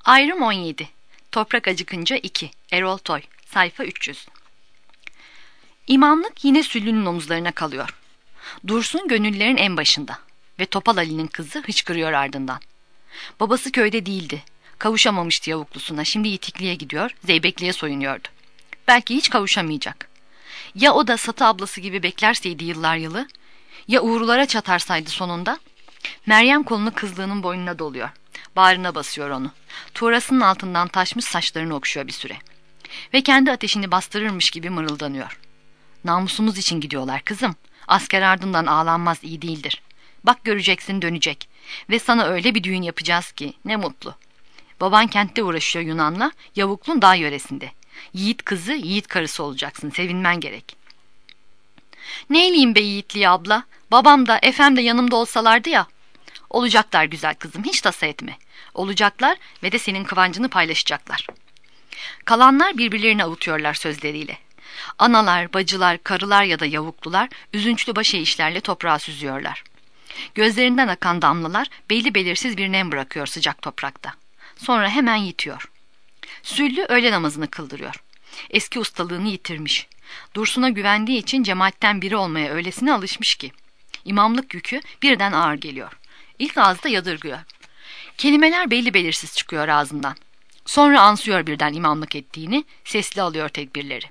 Ayrım 17. Toprak acıkınca 2. Erol Toy. Sayfa 300. İmamlık yine Süllü'nün omuzlarına kalıyor. Dursun gönüllülerin en başında ve Topal Ali'nin kızı hıçkırıyor ardından. Babası köyde değildi. Kavuşamamıştı yavuklusuna. Şimdi Yitikli'ye gidiyor, Zeybekli'ye soyunuyordu. Belki hiç kavuşamayacak. Ya o da Satı ablası gibi beklerseydi yıllar yılı, ya uğrulara çatarsaydı sonunda. Meryem kolunu kızlığının boynuna doluyor. Bağrına basıyor onu. Tuğrasının altından taşmış saçlarını okşuyor bir süre. Ve kendi ateşini bastırırmış gibi mırıldanıyor. Namusumuz için gidiyorlar kızım. Asker ardından ağlanmaz, iyi değildir. Bak göreceksin dönecek. Ve sana öyle bir düğün yapacağız ki ne mutlu. Baban kentte uğraşıyor Yunan'la, yavuklun dağ yöresinde. Yiğit kızı, yiğit karısı olacaksın, sevinmen gerek. Neyleyim be Yiğitliği abla? Babam da Efem de yanımda olsalardı ya. Olacaklar güzel kızım, hiç tasa etme. Olacaklar ve de senin kıvancını paylaşacaklar. Kalanlar birbirlerini avutuyorlar sözleriyle. Analar, bacılar, karılar ya da yavuklular üzünçlü başeğişlerle toprağa süzüyorlar. Gözlerinden akan damlalar belli belirsiz bir nem bırakıyor sıcak toprakta. Sonra hemen yitiyor. Süllü öğle namazını kıldırıyor. Eski ustalığını yitirmiş. Dursun'a güvendiği için cemaatten biri olmaya öylesine alışmış ki. İmamlık yükü birden ağır geliyor. İlk ağızda yadırgıyor. Kelimeler belli belirsiz çıkıyor ağzından. Sonra ansıyor birden imamlık ettiğini, sesli alıyor tekbirleri.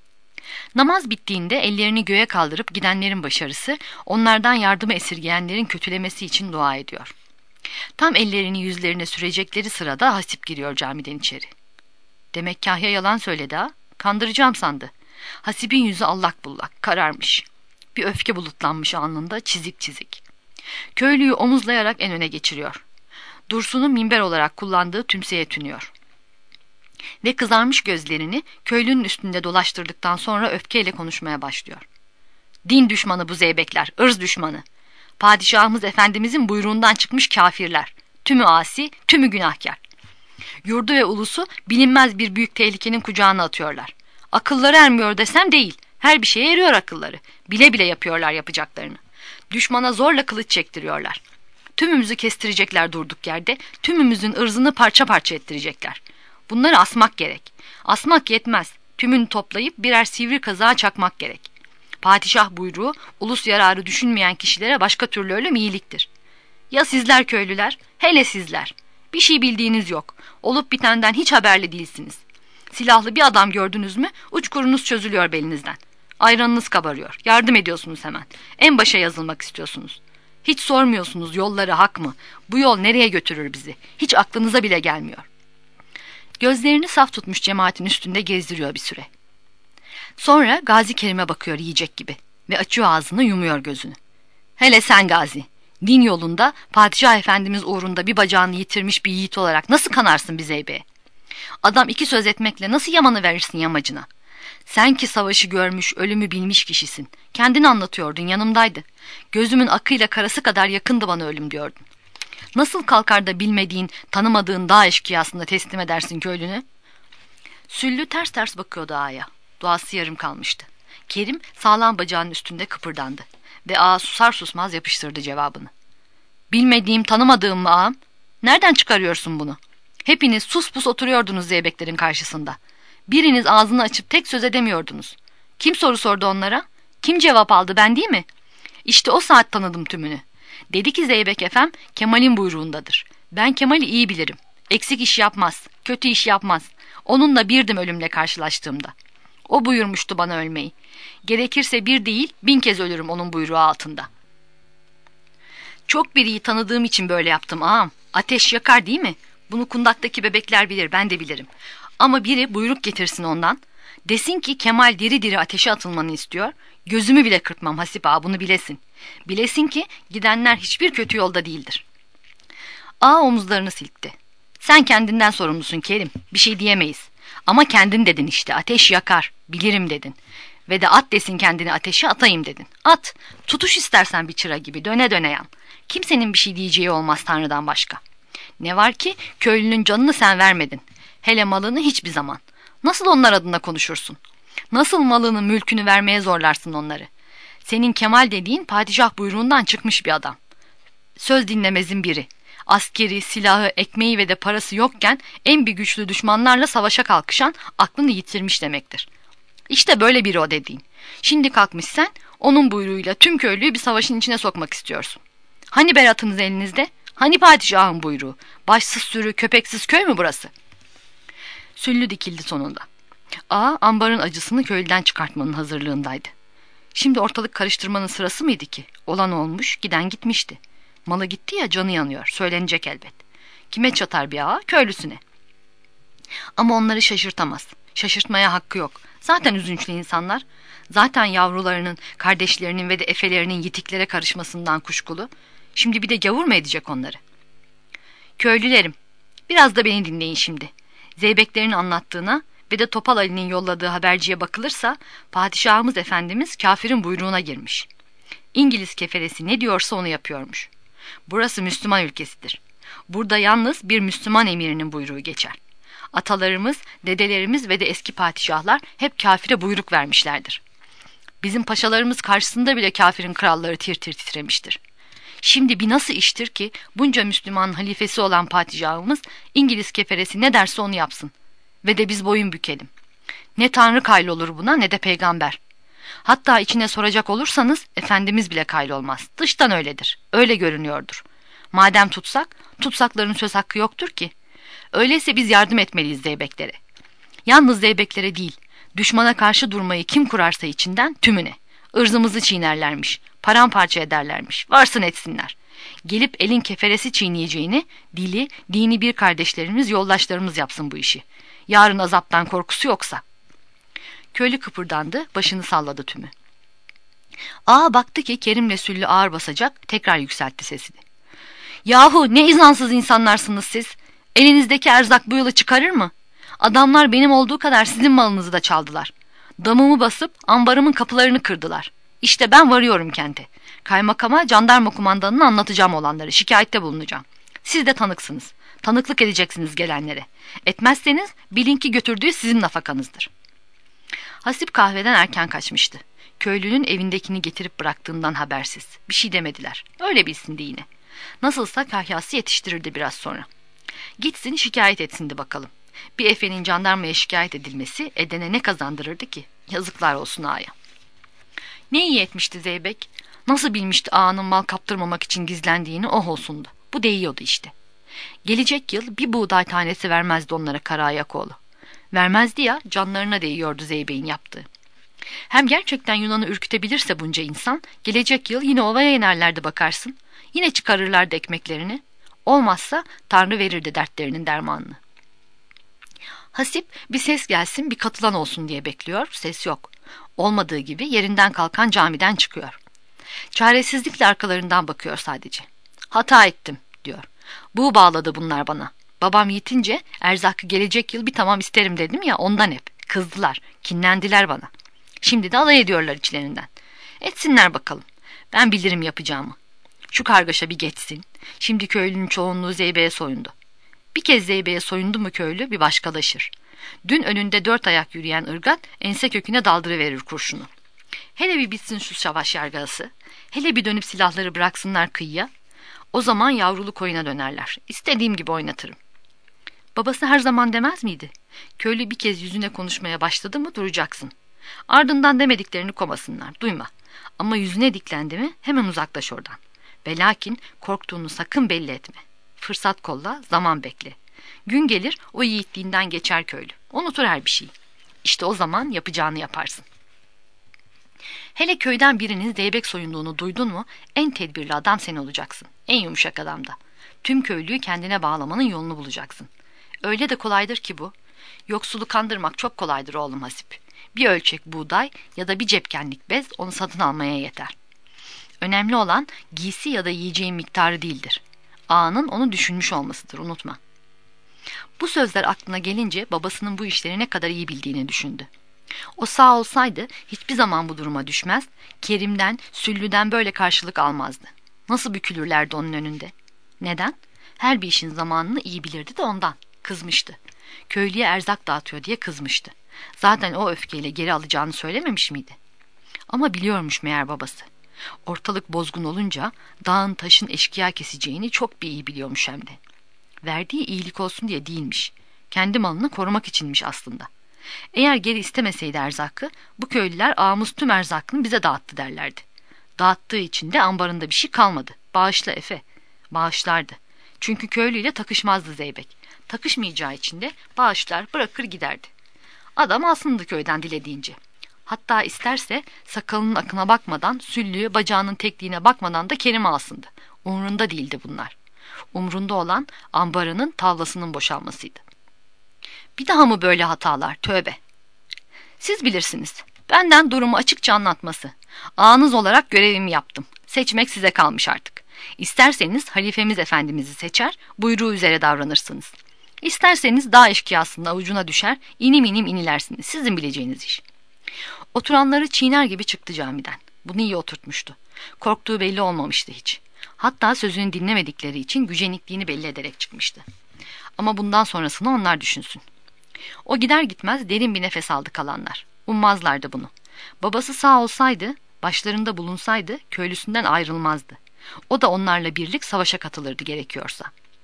Namaz bittiğinde ellerini göğe kaldırıp gidenlerin başarısı, onlardan yardımı esirgeyenlerin kötülemesi için dua ediyor. Tam ellerini yüzlerine sürecekleri sırada Hasip giriyor camiden içeri. Demek Kahya yalan söyledi ha? Kandıracağım sandı. Hasip'in yüzü allak bullak, kararmış. Bir öfke bulutlanmış alnında, çizik çizik. Köylüyü omuzlayarak en öne geçiriyor. Dursun'un minber olarak kullandığı tümseye tünüyor. Ve kızarmış gözlerini köylünün üstünde dolaştırdıktan sonra öfkeyle konuşmaya başlıyor. Din düşmanı bu zeybekler, ırz düşmanı. Padişahımız Efendimizin buyruğundan çıkmış kafirler. Tümü asi, tümü günahkar. Yurdu ve ulusu bilinmez bir büyük tehlikenin kucağına atıyorlar. Akılları ermiyor desem değil, her bir şeye eriyor akılları. Bile bile yapıyorlar yapacaklarını. Düşmana zorla kılıç çektiriyorlar. Tümümüzü kestirecekler durduk yerde, tümümüzün ırzını parça parça ettirecekler. Bunları asmak gerek. Asmak yetmez. Tümünü toplayıp birer sivri kazığa çakmak gerek. Padişah buyruğu, ulus yararı düşünmeyen kişilere başka türlü ölüm iyiliktir. Ya sizler köylüler, hele sizler. Bir şey bildiğiniz yok. Olup bitenden hiç haberli değilsiniz. Silahlı bir adam gördünüz mü, uçkurunuz çözülüyor belinizden. Ayranınız kabarıyor. Yardım ediyorsunuz hemen. En başa yazılmak istiyorsunuz. Hiç sormuyorsunuz yolları hak mı? Bu yol nereye götürür bizi? Hiç aklınıza bile gelmiyor. Gözlerini saf tutmuş cemaatin üstünde gezdiriyor bir süre. Sonra Gazi Kerim'e bakıyor yiyecek gibi ve açıyor ağzını, yumuyor gözünü. Hele sen Gazi, din yolunda Padişah Efendimiz uğrunda bir bacağını yitirmiş bir yiğit olarak nasıl kanarsın bir zeybeye? Adam iki söz etmekle nasıl yamanı verirsin yamacına? Sen ki savaşı görmüş, ölümü bilmiş kişisin. Kendini anlatıyordun, yanımdaydı. Gözümün akıyla karası kadar yakındı bana ölüm diyordun. Nasıl kalkar da bilmediğin, tanımadığın dağ eşkıyasında teslim edersin köylünü? Süllü ters ters bakıyordu ağaya. Duası yarım kalmıştı. Kerim sağlam bacağının üstünde kıpırdandı. Ve ağa susar susmaz yapıştırdı cevabını. Bilmediğim, tanımadığım mı ağam? Nereden çıkarıyorsun bunu? Hepiniz sus pus oturuyordunuz zeybeklerin karşısında. Biriniz ağzını açıp tek söz edemiyordunuz. Kim soru sordu onlara? Kim cevap aldı, ben değil mi? İşte o saat tanıdım tümünü. Dedi ki Zeybek Efem Kemal'in buyruğundadır. Ben Kemal'i iyi bilirim. Eksik iş yapmaz, kötü iş yapmaz. Onunla birdim ölümle karşılaştığımda. O buyurmuştu bana ölmeyi. Gerekirse bir değil 1000 kez ölürüm onun buyruğu altında. Çok bir iyi tanıdığım için böyle yaptım ağam. Ateş yakar değil mi? Bunu kundaktaki bebekler bilir, ben de bilirim. Ama biri buyruk getirsin ondan. Desin ki Kemal diri diri ateşe atılmanı istiyor. Gözümü bile kırpmam Hasip ağa, bunu bilesin. Bilesin ki gidenler hiçbir kötü yolda değildir. Ağa omuzlarını silkti. Sen kendinden sorumlusun Kerim. Bir şey diyemeyiz. Ama kendin dedin işte, ateş yakar. Bilirim dedin. Ve de at desin kendini ateşe, atayım dedin. At. Tutuş istersen bir çıra gibi döne döne yan. Kimsenin bir şey diyeceği olmaz Tanrı'dan başka. Ne var ki köylünün canını sen vermedin. Hele malını hiçbir zaman. Nasıl onlar adına konuşursun? Nasıl malını, mülkünü vermeye zorlarsın onları? Senin Kemal dediğin padişah buyruğundan çıkmış bir adam. Söz dinlemezin biri. Askeri, silahı, ekmeği ve de parası yokken en bir güçlü düşmanlarla savaşa kalkışan aklını yitirmiş demektir. İşte böyle biri o dediğin. Şimdi kalkmış sen onun buyruğuyla tüm köylüyü bir savaşın içine sokmak istiyorsun. Hani beratınız elinizde? Hani padişahın buyruğu? Başsız sürü, köpeksiz köy mü burası? Süllü dikildi sonunda. Ağa ambarın acısını köylüden çıkartmanın hazırlığındaydı. Şimdi ortalık karıştırmanın sırası mıydı ki? Olan olmuş, giden gitmişti. Malı gitti ya, canı yanıyor. Söylenecek elbet. Kime çatar bir ağa? Köylüsüne. Ama onları şaşırtamaz. Şaşırtmaya hakkı yok. Zaten üzünçlü insanlar. Zaten yavrularının, kardeşlerinin ve de efelerinin yitiklere karışmasından kuşkulu. Şimdi bir de gavur mu edecek onları? Köylülerim, biraz da beni dinleyin şimdi. Zeybeklerin anlattığına ve de Topal Ali'nin yolladığı haberciye bakılırsa padişahımız efendimiz kafirin buyruğuna girmiş. İngiliz keferesi ne diyorsa onu yapıyormuş. Burası Müslüman ülkesidir. Burada yalnız bir Müslüman emirinin buyruğu geçer. Atalarımız, dedelerimiz ve de eski padişahlar hep kafire buyruk vermişlerdir. Bizim paşalarımız karşısında bile kafirin kralları tir tir titremiştir. Şimdi bir nasıl iştir ki bunca Müslüman halifesi olan padişahımız İngiliz keferesi ne derse onu yapsın. Ve de biz boyun bükelim. Ne tanrı kaylolur buna ne de peygamber. Hatta içine soracak olursanız Efendimiz bile kaylolmaz. Dıştan öyledir. Öyle görünüyordur. Madem tutsak, tutsakların söz hakkı yoktur ki. Öyleyse biz yardım etmeliyiz zeybeklere. Yalnız zeybeklere değil, düşmana karşı durmayı kim kurarsa içinden tümüne. Irzımızı çiğnerlermiş, paramparça ederlermiş, varsın etsinler. Gelip elin keferesi çiğneyeceğini, dili, dini bir kardeşlerimiz, yoldaşlarımız yapsın bu işi. Yarın azaptan korkusu yoksa. Köylü kıpırdandı, başını salladı tümü. Ağa baktı ki Kerim'le Süllü ağır basacak, tekrar yükseltti sesini. Yahu ne izansız insanlarsınız siz. Elinizdeki erzak bu yılı çıkarır mı? Adamlar benim olduğu kadar sizin malınızı da çaldılar. Damımı basıp ambarımın kapılarını kırdılar. İşte ben varıyorum kente. Kaymakama, jandarma kumandanına anlatacağım olanları, şikayette bulunacağım. Siz de tanıksınız. Tanıklık edeceksiniz gelenlere. Etmezseniz bilin ki götürdüğü sizin nafakanızdır. Hasip kahveden erken kaçmıştı. Köylünün evindekini getirip bıraktığından habersiz. Bir şey demediler. Öyle bilsindi yine. Nasılsa kahyası yetiştirirdi biraz sonra. Gitsin şikayet etsindi bakalım. Bir efenin jandarmaya şikayet edilmesi edene ne kazandırırdı ki? Yazıklar olsun ağaya. Ne iyi etmişti Zeybek. Nasıl bilmişti ağanın mal kaptırmamak için gizlendiğini, oh olsundu. Bu değiyordu işte. Gelecek yıl bir buğday tanesi vermezdi onlara Karaayakoğlu. Vermezdi ya, canlarına değiyordu Zeybek'in yaptığı. Hem gerçekten Yunan'ı ürkütebilirse bunca insan, gelecek yıl yine ovaya inerlerdi bakarsın. Yine çıkarırlardı ekmeklerini. Olmazsa Tanrı verirdi dertlerinin dermanını. Hasip bir ses gelsin, bir katılan olsun diye bekliyor. Ses yok. Olmadığı gibi yerinden kalkan camiden çıkıyor. Çaresizlikle arkalarından bakıyor sadece. Hata ettim diyor. Bu bağladı bunlar bana. Babam yitince erzakı gelecek yıl bir tamam isterim dedim ya, ondan hep. Kızdılar, kinlendiler bana. Şimdi de alay ediyorlar içlerinden. Etsinler bakalım. Ben bilirim yapacağımı. Şu kargaşa bir geçsin. Şimdi köylünün çoğunluğu Zeybe'ye soyundu. Bir kez Zeybe'ye soyundu mu köylü bir başkalaşır. Dün önünde 4 ayak yürüyen ırgat ense köküne daldırıverir kurşunu. Hele bir bitsin şu savaş yargısı. Hele bir dönüp silahları bıraksınlar kıyıya. O zaman yavrulu koyuna dönerler. İstediğim gibi oynatırım. Babası her zaman demez miydi? Köylü bir kez yüzüne konuşmaya başladı mı duracaksın. Ardından demediklerini komasınlar, duyma. Ama yüzüne diklendi mi hemen uzaklaş oradan. Ve lakin korktuğunu sakın belli etme. Fırsat kolla, zaman bekle. Gün gelir o yiğitliğinden geçer köylü. Unutur her bir şeyi. İşte o zaman yapacağını yaparsın. Hele köyden birinin zeybek soyunduğunu duydun mu en tedbirli adam sen olacaksın. En yumuşak adam da. Tüm köylüyü kendine bağlamanın yolunu bulacaksın. Öyle de kolaydır ki bu. Yoksulu kandırmak çok kolaydır oğlum Hasip. Bir ölçek buğday ya da bir cepkenlik bez onu satın almaya yeter. Önemli olan giysi ya da yiyeceğin miktarı değildir. Ağanın onu düşünmüş olmasıdır, unutma. Bu sözler aklına gelince babasının bu işleri ne kadar iyi bildiğini düşündü. O sağ olsaydı hiçbir zaman bu duruma düşmez, Kerim'den, Süllü'den böyle karşılık almazdı. Nasıl bükülürlerdi onun önünde? Neden? Her bir işin zamanını iyi bilirdi de ondan. Kızmıştı. Köylüye erzak dağıtıyor diye kızmıştı. Zaten o öfkeyle geri alacağını söylememiş miydi? Ama biliyormuş meğer babası. Ortalık bozgun olunca dağın taşın eşkıya keseceğini çok bir iyi biliyormuş hem de. Verdiği iyilik olsun diye değilmiş. Kendi malını korumak içinmiş aslında. Eğer geri istemeseydi erzakı, bu köylüler ağamız tüm erzakını bize dağıttı derlerdi. Dağıttığı için de ambarında bir şey kalmadı. Bağışla Efe. Bağışlardı. Çünkü köylüyle takışmazdı Zeybek. Takışmayacağı için de bağışlar, bırakır giderdi. Adam alsındı köyden dilediğince. Hatta isterse sakalının akına bakmadan, süllüğü bacağının tekliğine bakmadan da kerim alsındı. Umrunda değildi bunlar. Umrunda olan ambarının tavlasının boşalmasıydı. Bir daha mı böyle hatalar? Tövbe. Siz bilirsiniz. Benden durumu açıkça anlatması. Ağanız olarak görevimi yaptım. Seçmek size kalmış artık. İsterseniz halifemiz efendimizi seçer, buyruğu üzere davranırsınız. İsterseniz dağ eşkıyasının avucuna düşer, inim inim inilersiniz. Sizin bileceğiniz iş. Oturanları çiğner gibi çıktı camiden. Bunu iyi oturtmuştu. Korktuğu belli olmamıştı hiç. Hatta sözünü dinlemedikleri için gücenikliğini belli ederek çıkmıştı. Ama bundan sonrasını onlar düşünsün. O gider gitmez derin bir nefes aldı kalanlar. Ummazlardı bunu. Babası sağ olsaydı, başlarında bulunsaydı köylüsünden ayrılmazdı. O da onlarla birlik savaşa katılırdı gerekiyorsa.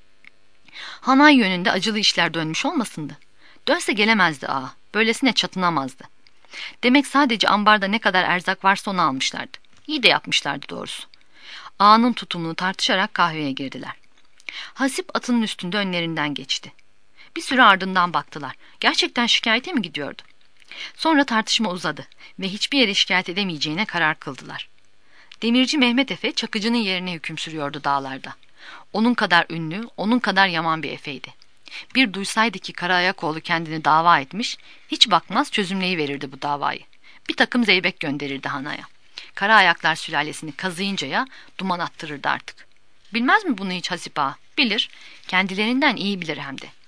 Hanay yönünde acılı işler dönmüş olmasındı. Dönse gelemezdi ağa. Böylesine çatınamazdı. Demek sadece ambarda ne kadar erzak varsa onu almışlardı. İyi de yapmışlardı doğrusu. Ağanın tutumunu tartışarak kahveye girdiler. Hasip atının üstünde önlerinden geçti. Bir süre ardından baktılar. Gerçekten şikayete mi gidiyordu? Sonra tartışma uzadı ve hiçbir yere şikayet edemeyeceğine karar kıldılar. Demirci Mehmet Efe Çakıcı'nın yerine hüküm sürüyordu dağlarda. Onun kadar ünlü, onun kadar yaman bir efeydi. Bir duysaydı ki Karaayakoğlu kendini dava etmiş, hiç bakmaz çözümleyiverirdi bu davayı. Bir takım zeybek gönderirdi hanaya. Karaayaklar sülalesini kazıyıncaya duman attırırdı artık. Bilmez mi bunu hiç Hasip ağa? Bilir, kendilerinden iyi bilir hem de.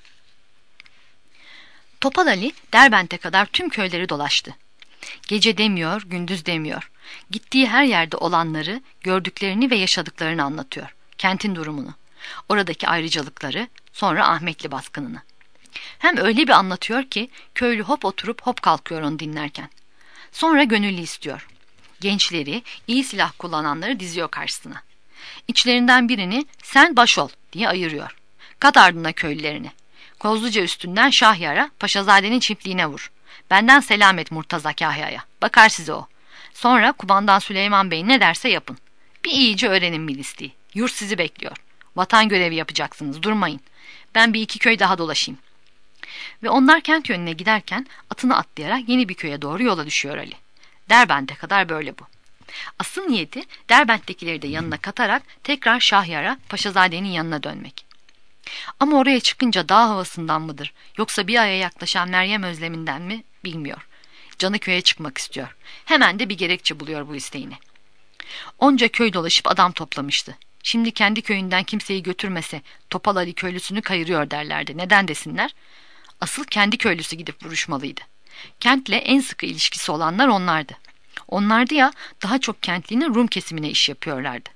Topal Ali Derbent'e kadar tüm köyleri dolaştı. Gece demiyor, gündüz demiyor. Gittiği her yerde olanları, gördüklerini ve yaşadıklarını anlatıyor. Kentin durumunu, oradaki ayrıcalıkları, sonra Ahmetli baskınını. Hem öyle bir anlatıyor ki köylü hop oturup hop kalkıyor onu dinlerken. Sonra gönüllü istiyor. Gençleri, iyi silah kullananları diziyor karşısına. İçlerinden birini sen baş ol diye ayırıyor. Kat ardına köylülerini. Kozluca üstünden Şahyar'a, Paşazade'nin çiftliğine vur. Benden selam et Murtaza Kahya'ya. Bakar size o. Sonra kumandan Süleyman Bey ne derse yapın. Bir iyice öğrenin milistiği. Yurt sizi bekliyor. Vatan görevi yapacaksınız. Durmayın. Ben bir iki köy daha dolaşayım. Ve onlar kent yönüne giderken atını atlayarak yeni bir köye doğru yola düşüyor Ali. Derbent'e kadar böyle bu. Asıl niyeti Derbent'tekileri de yanına katarak tekrar Şahyar'a, Paşazade'nin yanına dönmek. Ama oraya çıkınca dağ havasından mıdır yoksa bir aya yaklaşan Meryem özleminden mi bilmiyor. Canı köye çıkmak istiyor. Hemen de bir gerekçe buluyor bu isteğini. Onca köy dolaşıp adam toplamıştı. Şimdi kendi köyünden kimseyi götürmese Topal Ali köylüsünü kayırıyor derlerdi. Neden desinler? Asıl kendi köylüsü gidip vuruşmalıydı. Kentle en sıkı ilişkisi olanlar onlardı. Onlardı ya daha çok kentlinin Rum kesimine iş yapıyorlardı.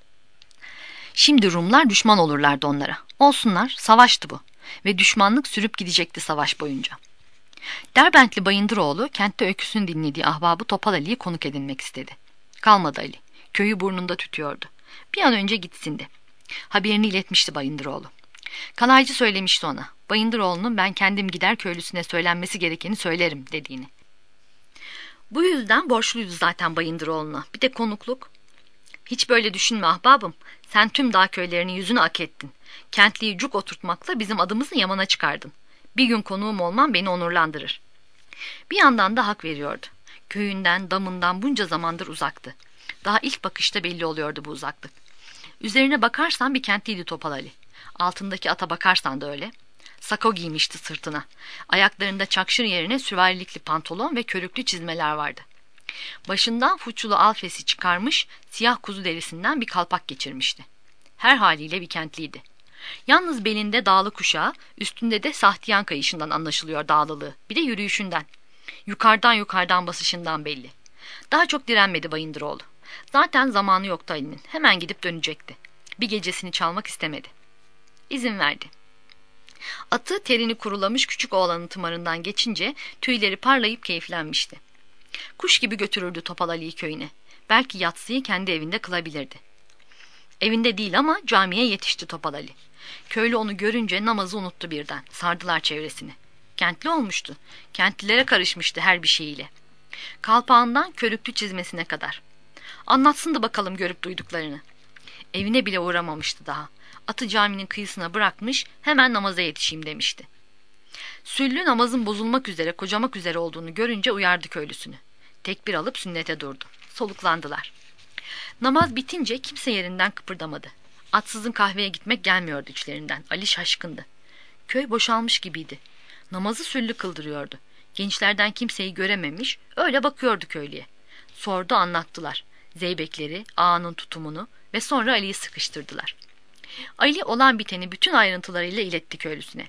Şimdi Rumlar düşman olurlardı onlara. Olsunlar, savaştı bu. Ve düşmanlık sürüp gidecekti savaş boyunca. Derbentli Bayındıroğlu kentte öyküsünü dinlediği ahbabı Topal Ali'yi konuk edinmek istedi. Kalmadı Ali. Köyü burnunda tütüyordu. Bir an önce gitsindi. Haberini iletmişti Bayındıroğlu. Kalaycı söylemişti ona. Bayındıroğlu'nun ben kendim gider köylüsüne söylenmesi gerekeni söylerim dediğini. Bu yüzden borçluydu zaten Bayındıroğlu'na. Bir de konukluk. Hiç böyle düşünme ahbabım. Sen tüm dağ köylerinin yüzünü ak ettin. Kentliyi cuk oturtmakla bizim adımızı yamana çıkardın. Bir gün konuğum olman beni onurlandırır. Bir yandan da hak veriyordu. Köyünden, damından bunca zamandır uzaktı. Daha ilk bakışta belli oluyordu bu uzaklık. Üzerine bakarsan bir kentliydi Topal Ali. Altındaki ata bakarsan da öyle. Sako giymişti sırtına. Ayaklarında çakşır yerine süvarilikli pantolon ve körüklü çizmeler vardı. Başından fuçulu alfesi çıkarmış, siyah kuzu derisinden bir kalpak geçirmişti. Her haliyle bir kentliydi. Yalnız belinde dağlı kuşağı, üstünde de sahtiyan kayışından anlaşılıyor dağlılığı. Bir de yürüyüşünden. Yukarıdan basışından belli. Daha çok direnmedi Bayındıroğlu. Zaten zamanı yoktu Ali'nin. Hemen gidip dönecekti. Bir gecesini çalmak istemedi. İzin verdi. Atı terini kurulamış küçük oğlanın tımarından geçince tüyleri parlayıp keyiflenmişti. Kuş gibi götürürdü Topal Ali'yi köyüne. Belki yatsıyı kendi evinde kılabilirdi. Evinde değil ama camiye yetişti Topal Ali. Köylü onu görünce namazı unuttu birden. Sardılar çevresini. Kentli olmuştu. Kentlilere karışmıştı her bir şeyiyle. Kalpağından körüklü çizmesine kadar. Anlatsın da bakalım görüp duyduklarını. Evine bile uğramamıştı daha. Atı caminin kıyısına bırakmış, hemen namaza yetişeyim demişti. Süllü namazın bozulmak üzere, kocamak üzere olduğunu görünce uyardı köylüsünü. Tekbir alıp sünnete durdu. Soluklandılar. Namaz bitince kimse yerinden kıpırdamadı. Atsızın kahveye gitmek gelmiyordu içlerinden. Ali şaşkındı. Köy boşalmış gibiydi. Namazı Süllü kıldırıyordu. Gençlerden kimseyi görememiş, öyle bakıyordu köylüye. Sordu, anlattılar. Zeybekleri, ağanın tutumunu ve sonra Ali'yi sıkıştırdılar. Ali olan biteni bütün ayrıntılarıyla iletti köylüsüne.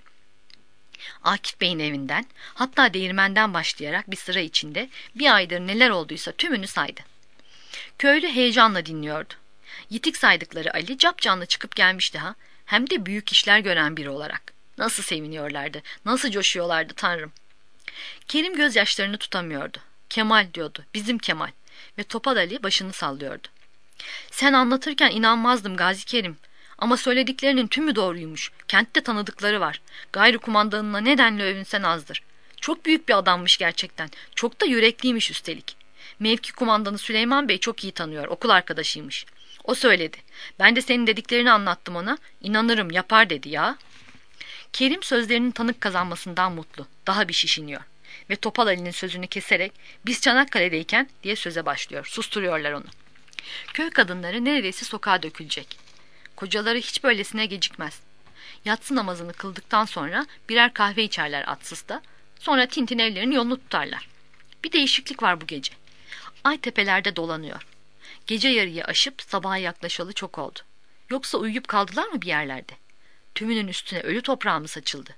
Akif Bey'in evinden, hatta değirmenden başlayarak bir sıra içinde bir aydır neler olduysa tümünü saydı. Köylü heyecanla dinliyordu. Yitik saydıkları Ali capcanlı çıkıp gelmişti ha, hem de büyük işler gören biri olarak. Nasıl seviniyorlardı, nasıl coşuyorlardı Tanrım. Kerim gözyaşlarını tutamıyordu. Kemal diyordu, bizim Kemal. Ve Topal Ali başını sallıyordu. Sen anlatırken inanmazdım Gazi Kerim. Ama söylediklerinin tümü doğruymuş. Kentte tanıdıkları var. Gayrı kumandanına nedenle övünsen azdır. Çok büyük bir adammış gerçekten. Çok da yürekliymiş üstelik. Mevki kumandanı Süleyman Bey çok iyi tanıyor. Okul arkadaşıymış. O söyledi. Ben de senin dediklerini anlattım ona. İnanırım yapar dedi ya. Kerim sözlerinin tanık kazanmasından mutlu. Daha bir şişiniyor. Ve Topal Ali'nin sözünü keserek biz Çanakkale'deyken diye söze başlıyor. Susturuyorlar onu. Köy kadınları neredeyse sokağa dökülecek. Kocaları hiç böylesine gecikmez. Yatsı namazını kıldıktan sonra birer kahve içerler atsızda. Sonra Tintin evlerinin yolunu tutarlar. Bir değişiklik var bu gece. Ay tepelerde dolanıyor. Gece yarıyı aşıp sabaha yaklaşalı çok oldu. Yoksa uyuyup kaldılar mı bir yerlerde? Tümünün üstüne ölü toprağı mı saçıldı?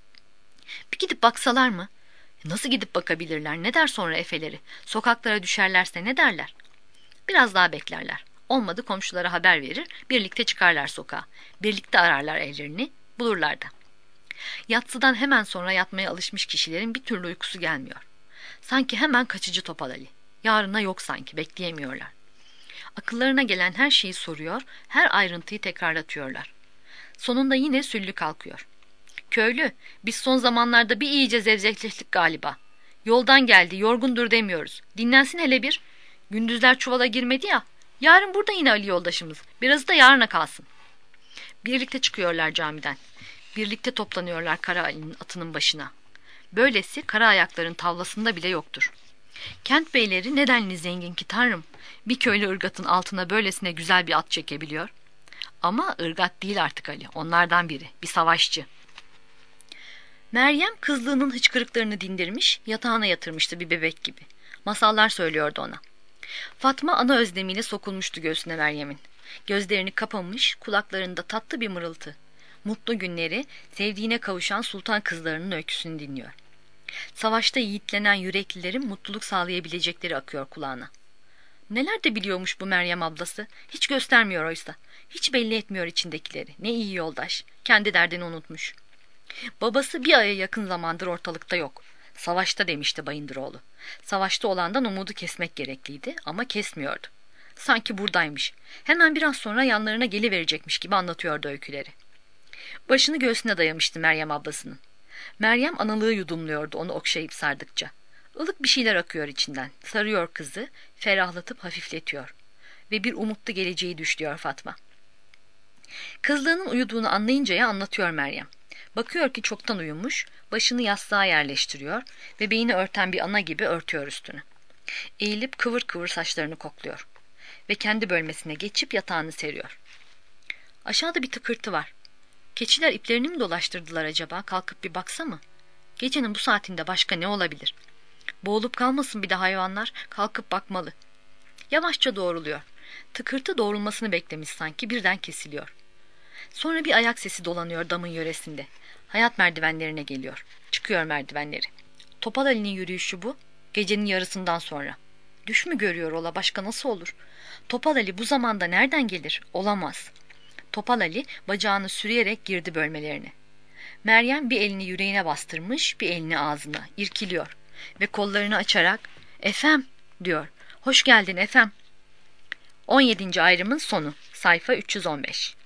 Bir gidip baksalar mı? Nasıl gidip bakabilirler? Ne der sonra efeleri? Sokaklara düşerlerse ne derler? Biraz daha beklerler. Olmadı komşulara haber verir, birlikte çıkarlar sokağa. Birlikte ararlar evlerini, bulurlar da. Yatsıdan hemen sonra yatmaya alışmış kişilerin bir türlü uykusu gelmiyor. Sanki hemen kaçıcı Topal Ali. Yarına yok sanki, bekleyemiyorlar. Akıllarına gelen her şeyi soruyor, her ayrıntıyı tekrarlatıyorlar. Sonunda yine Süllü kalkıyor. Köylü, biz son zamanlarda bir iyice zevzekleştik galiba. Yoldan geldi, yorgundur demiyoruz. Dinlensin hele bir. Gündüzler çuvala girmedi ya. Yarın burada yine Ali yoldaşımız. Birazı da yarına kalsın. Birlikte çıkıyorlar camiden. Birlikte toplanıyorlar Kara Ali'nin atının başına. Böylesi kara ayakların tavlasında bile yoktur. Kent beyleri nedenli zengin ki Tanrım. Bir köylü ırgatın altına böylesine güzel bir at çekebiliyor. Ama ırgat değil artık Ali. Onlardan biri. Bir savaşçı. Meryem kızlığının hıçkırıklarını dindirmiş, yatağına yatırmıştı bir bebek gibi. Masallar söylüyordu ona. Fatma ana özlemiyle sokulmuştu göğsüne Meryem'in. Gözlerini kapamış, kulaklarında tatlı bir mırıltı. Mutlu günleri, sevdiğine kavuşan sultan kızlarının öyküsünü dinliyor. Savaşta yiğitlenen yüreklilerin mutluluk sağlayabilecekleri akıyor kulağına. Neler de biliyormuş bu Meryem ablası. Hiç göstermiyor oysa. Hiç belli etmiyor içindekileri. Ne iyi yoldaş. Kendi derdini unutmuş. Babası bir aya yakın zamandır ortalıkta yok. Savaşta demişti Bayındıroğlu. Savaşta olandan umudu kesmek gerekliydi ama kesmiyordu. Sanki buradaymış. Hemen biraz sonra yanlarına geliverecekmiş gibi anlatıyordu öyküleri. Başını göğsüne dayamıştı Meryem ablasının. Meryem analığı yudumluyordu onu okşayıp sardıkça. Ilık bir şeyler akıyor içinden. Sarıyor kızı, ferahlatıp hafifletiyor. Ve bir umutlu geleceği düşlüyor Fatma. Kızlığının uyuduğunu anlayıncaya anlatıyor Meryem. Bakıyor ki çoktan uyumuş, başını yastığa yerleştiriyor, bebeğini örten bir ana gibi örtüyor üstünü. Eğilip kıvır kıvır saçlarını kokluyor. Ve kendi bölmesine geçip yatağını seriyor. Aşağıda bir tıkırtı var. Keçiler iplerini mi dolaştırdılar acaba? Kalkıp bir baksa mı? Gecenin bu saatinde başka ne olabilir? Boğulup kalmasın bir de hayvanlar, kalkıp bakmalı. Yavaşça doğruluyor. Tıkırtı doğrulmasını beklemiş sanki, birden kesiliyor. Sonra bir ayak sesi dolanıyor damın yöresinde. Hayat merdivenlerine geliyor. Çıkıyor merdivenleri. Topal Ali'nin yürüyüşü bu. Gecenin yarısından sonra. Düş mü görüyor ola, başka nasıl olur? Topal Ali bu zamanda nereden gelir? Olamaz. Topal Ali bacağını sürüyerek girdi bölmelerine. Meryem bir elini yüreğine bastırmış, bir elini ağzına. İrkiliyor. Ve kollarını açarak "Efem" diyor. "Hoş geldin Efem." 17. ayrımın sonu. Sayfa 315.